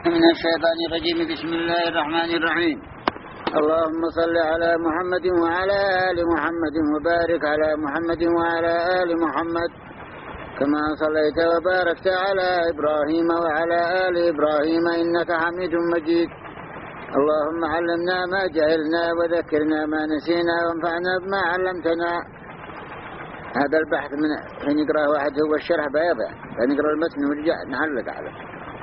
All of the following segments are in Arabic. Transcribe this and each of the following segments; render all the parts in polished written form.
من الشيطان الرجيم. بسم الله الرحمن الرحيم. اللهم صل على محمد وعلى آل محمد وبارك على محمد وعلى آل محمد كما صليت وباركت على إبراهيم وعلى آل إبراهيم إنك حميد مجيد. اللهم علمنا ما جهلنا وذكرنا ما نسينا وانفعنا بما علمتنا. هذا البحث من حين يقرأ واحد هو الشرح بيضة، فنقرأ المتن ونرجع نعلق عليه.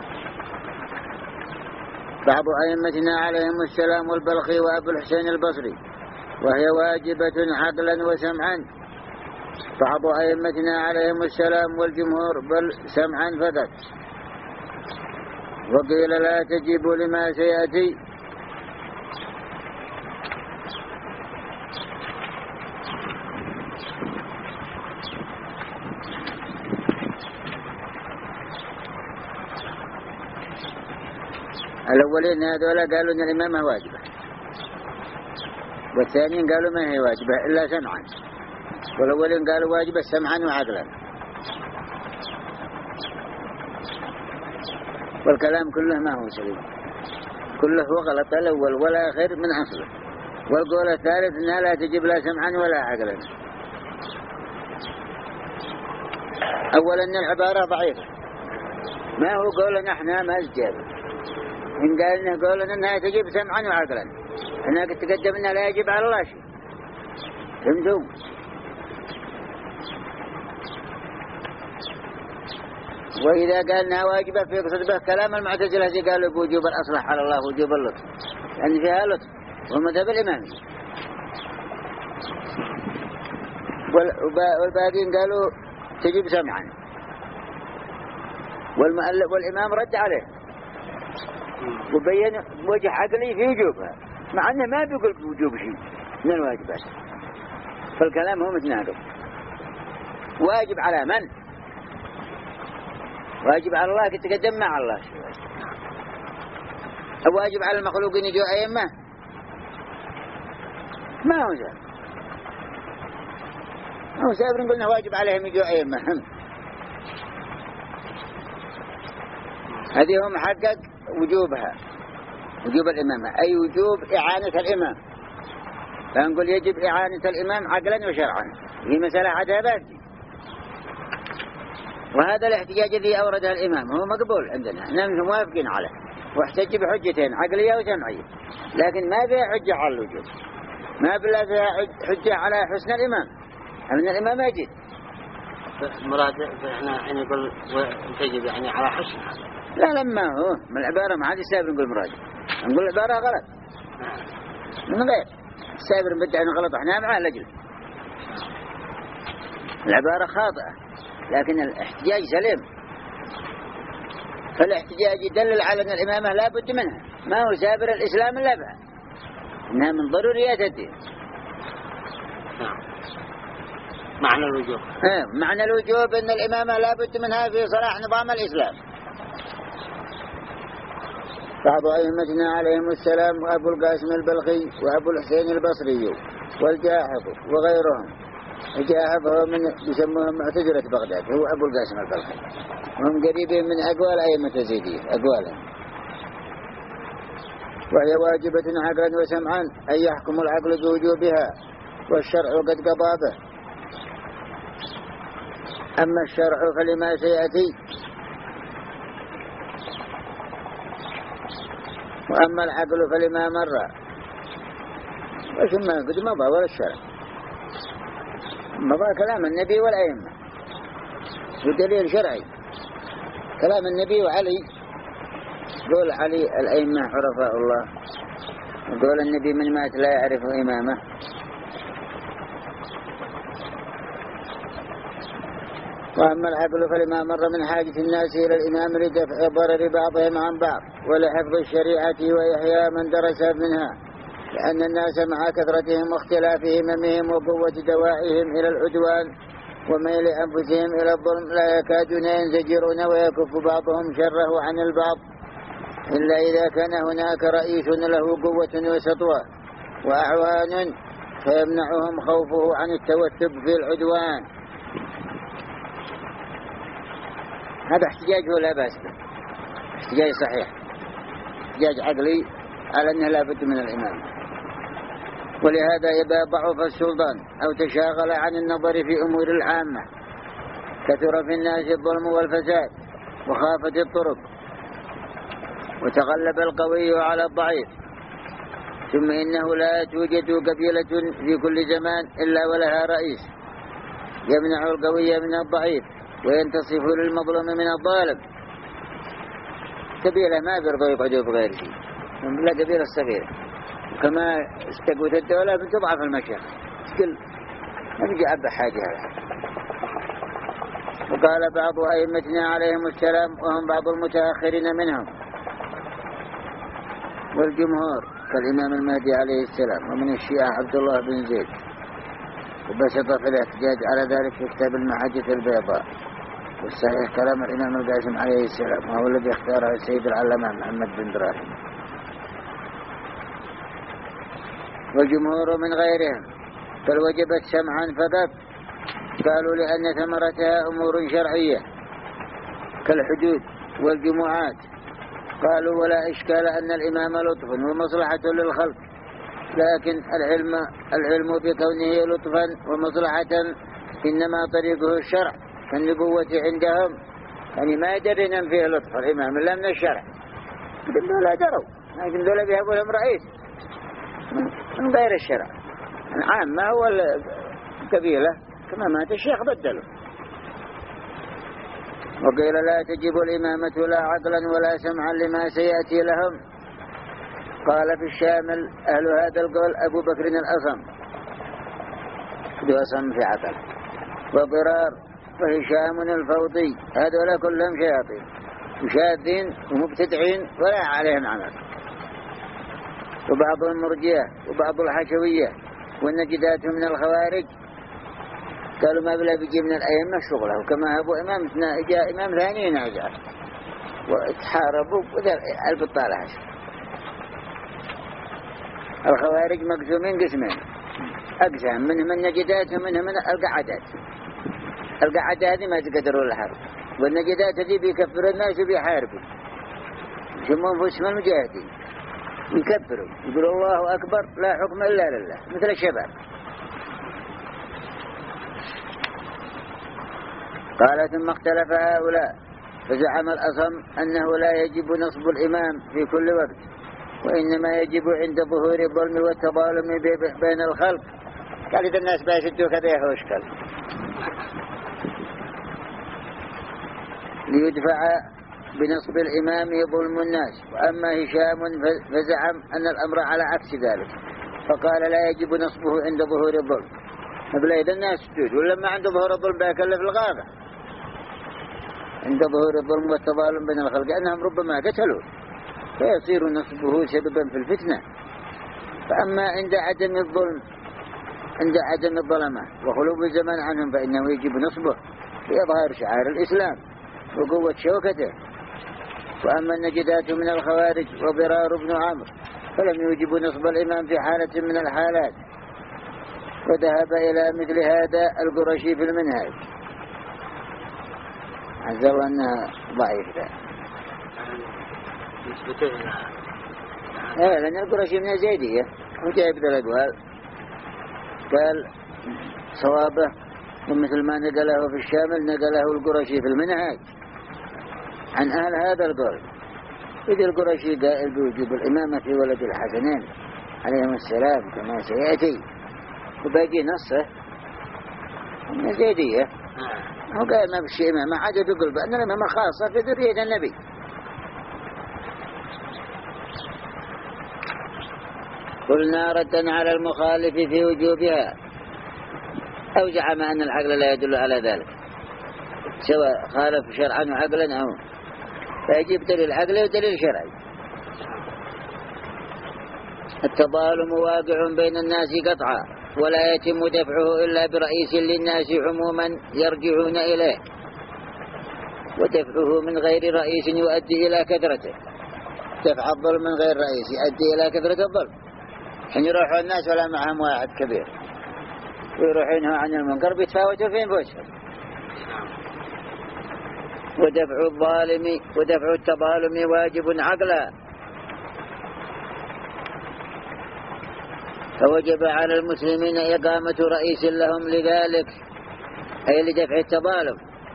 بعض أئمتنا عليهم السلام والبلخي وأبو الحسين البصري، وهي واجبة عقلا وسمعا. بعض أئمتنا عليهم السلام والجمهور بل سمعا فقط. وقيل لا تجيب لما سيأتي. الأولين هذولا قالوا أن الإمامة واجبة، والثانيين قالوا ما هي واجبة إلا سمعا، والأولين قالوا واجبة سمعا وعقلا. والكلام كله ما هو سليم، كله هو غلط الأول والآخر من أصله. والقول الثالث أنها لا تجب لا سمعا ولا عقلا. أولا العبارة ضعيفة، ما هو قول نحن ما استجاب. إن قال إنه قولنا إنها تجب سمعا وعقلا، أنا قد تقدم إنها لا يجب على الله شيء. فهمتم؟ وإذا قال إنها واجبة في قصد به كلام المعتزلة الذي قالوا بوجوب الأصلح على الله وجوب اللطف، لأن فيها لطف ومذهب الإمامي. والباقين قالوا تجب سمعا، والإمام رد عليه وبين وجه عقلي في وجوبها، مع أنه ما بيقول بوجوب شيء من الواجبات. فالكلام هو متناقض. واجب على من؟ واجب على الله تتقدم مع الله. واجب على المخلوقين يجوا أئمة؟ ما هو سابر. هو سابر نقول إنه واجب عليهم يجوا أئمة. هذه هو محقق وجوبها، وجوب الإمامة، أي وجوب إعانة الإمام. فنقول يجب إعانة الإمام عقلا وشرعا، هي مسألة عذابات. وهذا الاحتجاج الذي أوردها الإمام هو مقبول عندنا، نحن موافقين عليه، واحتج بحجتين عقلية وسمعية، لكن ما فيها حجة على الوجوب، ما بلا فيها حجة على حسن الإمام، أن الإمام يجب. مراد احنا حين نقول تجب يعني على حسن. لا لما هو من العبارة ما عاد السابر نقول مراجع، نقول العبارة غلط من غير السابر بدأ أنه غلط، احنا معاه لجل العبارة خاطئة، لكن الاحتجاج سليم. فالاحتجاج يدلل على أن الإمامة لا بد منها، ما هو سابر الإسلام إلا بها، إنها من ضروريات الدين. معنى الوجوب معنى الوجوب أن الإمامة لا بد منها في صلاح نظام الإسلام. بعض أئمتنا عليهم السلام وأبو القاسم البلخي وأبو الحسين البصري والجاحظ وغيرهم. الجاحظ هو من يسموهم معتزلة بغداد، هو أبو القاسم البلخي، وهم قريبين من أقوال أئمة الزيدية أقوالهم. وهي واجبة عقلا وسمعا، أن يحكم العقل بوجوبها والشرع قد قضى به. أما الشرع فلما سيأتي، وأما العقل فلما مر. وش ما قد مضى ولا الشرع مضى كلام النبي والأئمة ودليل شرعي، كلام النبي وعلي. قول علي الأئمة عرفاء الله، وقول النبي من مات لا يعرف إمامه. وأما العقل فلما مر من حاجة الناس إلى الإمام لدفع ضرر بعضهم عن بعض ولحفظ الشريعة وإحياء من درس منها، لأن الناس مع كثرتهم واختلاف هممهم وقوة دوائهم إلى العدوان وميل أنفسهم إلى الظلم لا يكادون ينزجرون ويكف بعضهم شره عن البعض، إلا إذا كان هناك رئيس له قوة وسطوة وأعوان فيمنعهم خوفه عن التوثب في العدوان. هذا احتجاج ولا بأس به، احتجاج صحيح. احتجاج عقلي على أنه لا بد من الإمام. ولهذا إذا ضعف السلطان أو تشاغل عن النظر في أمور العامة كثر في الناس الظلم والفساد وخافت الطرق وتغلب القوي على الضعيف. ثم إنه لا توجد قبيلة في كل زمان إلا ولها رئيس يمنع القوي من الضعيف وينتصف للمظلوم من الظالم. قبيلة ما بيرضوا يقعدوا بغير شيء، لا قبيلة صغيرة. كما استقوت الدولة بتضعف المشيخ كل ما بيجي عبا حاجة هذا. وقال بعض أئمتنا عليهم السلام وهم بعض المتأخرين منهم والجمهور كالإمام المهدي عليه السلام ومن الشيعة عبد الله بن زيد، وبسط في الاحتجاج على ذلك في كتاب المحجة البيضاء. والصحيح كلام الإمام القاسم عليه السلام وهو الذي اختاره السيد العلامة محمد بن دراهم والجمهور من غيرهم. بل وجبت سمعا فقط، قالوا لأن ثمرتها أمور شرعية كالحدود والجمعات. قالوا ولا إشكال أن الإمام لطف ومصلحة للخلق، لكن العلم بكونه لطفا ومصلحة إنما طريقه الشرع كالنبوة عندهم، يعني ما يدري فيه لطف الإمام إلا من الشرع. لكن لا دروا، لكن دولة بيهبوا لهم رئيس من غير الشرع عام ما هو القبيلة. كما مات الشيخ بدلوا. وقيل لا تجب الإمامة لا عقلا ولا سمعا لما سيأتي لهم. قال في الشامل أهل هذا القول أبو بكر الأصم ذو أصم في عقل، وضرار وهشام الفوضي، هذولا كلهم شياطين مشاذين ومبتدعين ولا عليهم عمل. وبعض المرجئة وبعض الحشوية والنجدات من الخوارج قالوا ما بلا بيجي من الأئمة شغله، وكما أبو إمام جاء إمام ثاني ناجع وتحاربوا وذا البطالة هشم. الخوارج مقسومين قسمين أقسام، منهم النجدات ومنهم القعدات. القعدات ما تقدروا الحرب، والنجدات هذي بيكفروا الناس وبيحاربوا يسمون اسم المجاهدين، يكفروا يقولوا الله أكبر لا حكم إلا لله مثل الشباب. قال ثم اختلف هؤلاء فزعم الأصم أنه لا يجب نصب الإمام في كل وقت، وإنما يجب عند ظهور الظلم والتظالم بين الخلق. قال إذا الناس بيشدوا كذا يحوش كذا ليدفع بنصب الإمام ظلم الناس. وأما هشام فزعم أن الأمر على عكس ذلك، فقال لا يجب نصبه عند ظهور الظلم. نقول إذا الناس تجود ولما عند ظهور الظلم بيكلف الغابة عند ظهور الظلم والتظالم بين الخلق، لأنهم ربما قتلوا فيصير نصبه سببا في الفتنة. فأما عند عدم الظلم عند عدم الظلمة وخلوب الزمان عنهم فإنه يجب نصبه لإظهار شعائر الإسلام وقوة شوكته. وأما النجدات من الخوارج وضرار بن عمرو فلم يوجبوا نصب الإمام في حالة من الحالات. وذهب إلى مثل هذا القرشي في المنهاج، عزوا أنها ضعيفة لأن القرشي من الزيدية وجايب ذا الأقوال قال صوابه، ومثل ما نقله في الشامل نقله القرشي في المنهاج عن أهل هذا القول. إذ القرشي قائل بوجوب الإمامة في ولد الحسنين عليهم السلام كما سيأتي، وباقي نصه من الزيدية هو قال ما بشيء ما عاد بيقول بأن الإمامة خاصة في ذرية النبي. قلنا ردا على المخالف في وجوبها أو زعم أن العقل لا يدل على ذلك، سواء خالف شرعا وعقلا أو فيجب دليل عقلي ودليل شرعي. التظالم واقع بين الناس قطعا ولا يتم دفعه إلا برئيس للناس عموما يرجعون إليه، ودفعه من غير رئيس يؤدي إلى كثرته. دفع الظلم من غير رئيس يؤدي إلى كثرة الظلم. حين يروحوا الناس ولا معهم واحد كبير ويروحونها عن المنكر بيتفاوتوا فين بوشهم. ودفع الظالم ودفع التظالم واجب عقلا فوجب على المسلمين إقامة رئيس لهم لذلك، أي لدفع التظالم.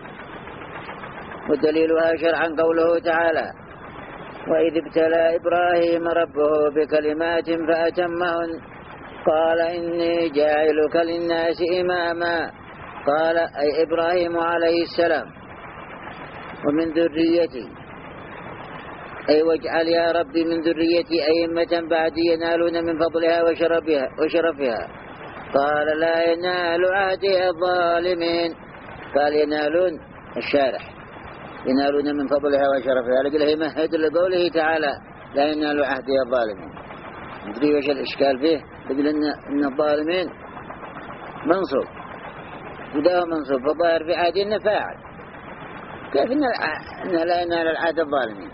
ودليلها شرعا قوله تعالى: وإذ ابتلى إبراهيم ربه بكلمات فأتمهن قال إني جاعلك للناس إماما. قال أي إبراهيم عليه السلام: ومن ذريتي، أي واجعل يا ربي من ذريتي أئمة بعدي ينالون من فضلها وشرفها. قال لا ينال عهدي الظالمين. قال ينالون الشارح، ينالون من فضلها وشرفها، لقله يمهد لقوله تعالى لا ينال عهدي الظالمين. ندري وش الإشكال فيه؟ يقول إن الظالمين منصوب وده منصوب، فظاهر في عهد إنه فاعل. كيف إن لا ينال العهد الظالمين؟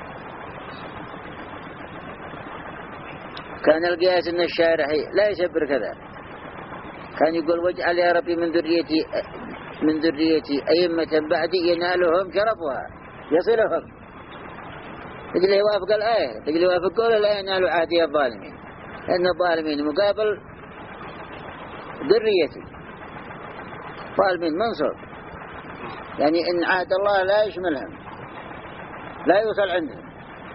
كان القياس إن الشارح لا يسبر كذا، كان يقول واجعل يا ربي من ذريتي أئمة بعدي ينالهم شرفها يصلهم. تقول لي وافق الآية، تقول لي وافق قول لا ينال عهدي الظالمين، لأن الظالمين مقابل ذريتي، ظالمين منصب، يعني إن عهد الله لا يشملهم، لا يوصل عندهم.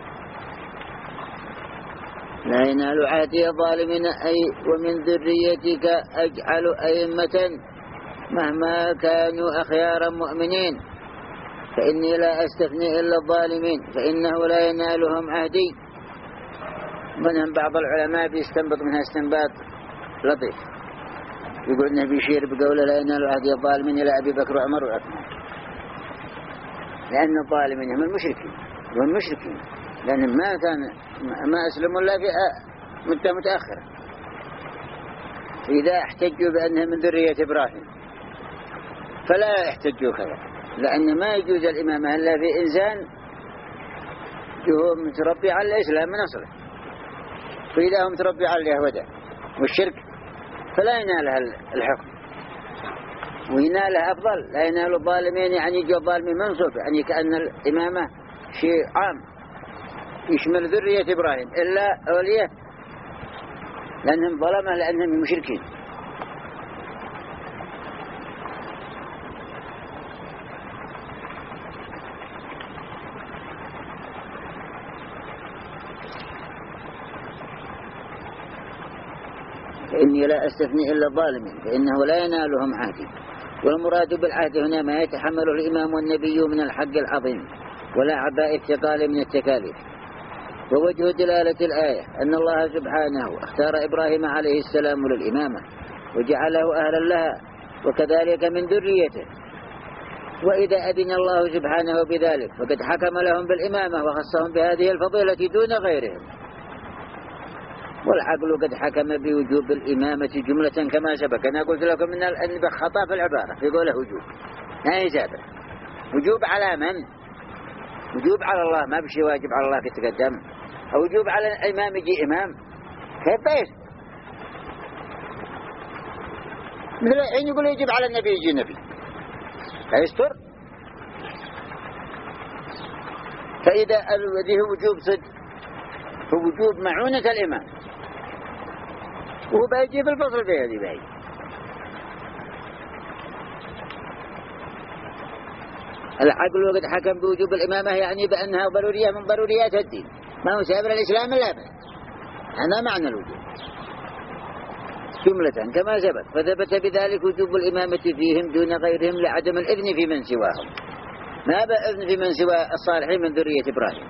لا ينال عهدي الظالمين أي ومن ذريتك أجعل أئمة مهما كانوا أخيارا مؤمنين، فإني لا أستثني إلا الظالمين فإنه لا ينالهم عهدي. منهم بعض العلماء بيستنبط منها استنباط لطيف، يقول إنه بيشير بقوله لا ينال عهدي الظالمين إلى أبي بكر وعمر وعثمان، لأن الظالمين هم المشركين، لأنهم ما أسلموا إلا في مدة متأخرة. إذا احتجوا بأنهم من ذرية إبراهيم فلا يحتجوا كذا، لأن ما يجوز الإمامة إلا في إنسان هو متربي على الإسلام من أصله، فإذا هم متربي على اليهودة والشرك فلا ينالها الحكم، وينالها أفضل. لا ينال الظالمين يعني يجي الظالمين منصوب، يعني كأن الإمامة شيء عام يشمل ذرية إبراهيم إلا أوليه، لأنهم ظلمة، لأنهم مشركين. فإني لا أستثني إلا الظالمين فإنه لا ينالهم عهدي. والمراد بالعهد هنا ما يتحمله الإمام والنبي من الحق العظيم ولا عباء الثقال من التكاليف. ووجه دلالة الآية أن الله سبحانه اختار إبراهيم عليه السلام للإمامة وجعله أهلا لها، وكذلك من ذريته. وإذا أذن الله سبحانه بذلك فقد حكم لهم بالإمامة وخصهم بهذه الفضيلة دون غيرهم. والعقل قد حكم بوجوب الإمامة جملة كما سبق. أنا قلت لكم أن بخطأ في العبارة في قوله وجوب، ما يسابق وجوب على من؟ وجوب على الله، ما بشي واجب على الله كتقدم، أو وجوب على الإمام يجي إمام، كيف بيش؟ مثل حين يقول يجب على النبي يجي نبي فيستر. فإذا الذي هو وجوب صدق هو وجوب معونة الإمام، وهو بيجي في الفصل في هذه بيجي. العقل وقد حكم بوجوب الإمامة يعني بأنها ضرورية من ضروريات الدين، ما هو سابر الإسلام إلا به، هذا معنى الوجوب جملة كما ثبت. فثبت بذلك وجوب الإمامة فيهم دون غيرهم لعدم الإذن في من سواهم، ما بإذن في من سوى الصالحين من ذرية إبراهيم.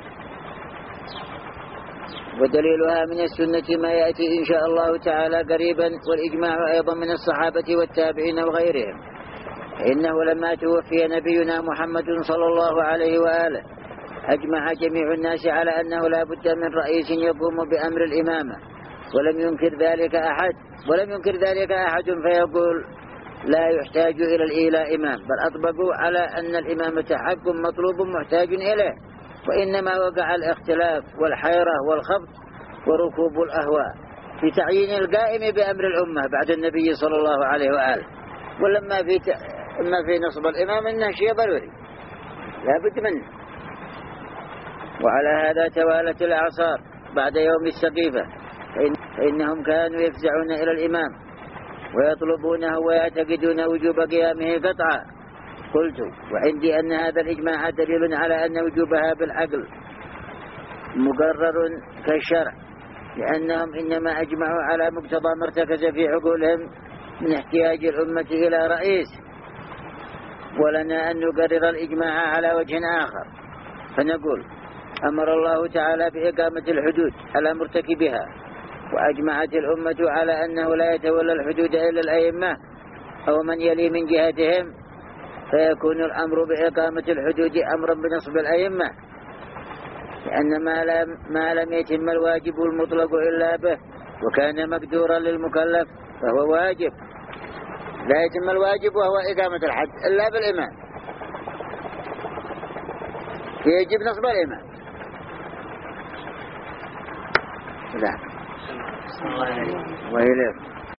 ودليلها من السنة ما يأتي إن شاء الله تعالى قريبا، والإجماع أيضا من الصحابة والتابعين وغيرهم. إنه لما توفي نبينا محمد صلى الله عليه وآله أجمع جميع الناس على أنه لا بد من رئيس يقوم بأمر الإمامة، ولم ينكر ذلك أحد فيقول لا يحتاج إلى الإيلاء إمام، بل أطبقوا على أن الإمامة حق مطلوب محتاج إليه، وإنما وقع الاختلاف والحيرة والخبط وركوب الأهواء في تعيين القائم بأمر الأمة بعد النبي صلى الله عليه وآله. ولما في نصب الإمام إنه شيء ضروري لا بد منه. وعلى هذا توالت الأعصار بعد يوم السقيفة فإنهم كانوا يفزعون إلى الإمام ويطلبونه ويعتقدون وجوب قيامه قطعا. قلت وعندي أن هذا الإجماع دليل على أن وجوبها بالعقل مقرر كالشرع، لأنهم إنما أجمعوا على مقتضى ما ارتكز في عقولهم من احتياج الأمة إلى رئيس. ولنا أن نقرر الإجماع على وجه آخر، فنقول أمر الله تعالى بإقامة الحدود على مرتكبها، وأجمعت الأمة على أنه لا يتولى الحدود إلا الأئمة أو من يلي من جهتهم، فيكون الأمر بإقامة الحدود أمرا بنصب الأئمة، لأن ما لم يتم الواجب المطلق إلا به وكان مقدورا للمكلف فهو واجب. لا يتم الواجب وهو إقامة الحد إلا بالإمام، يجب نصب الإمام. لا وإليه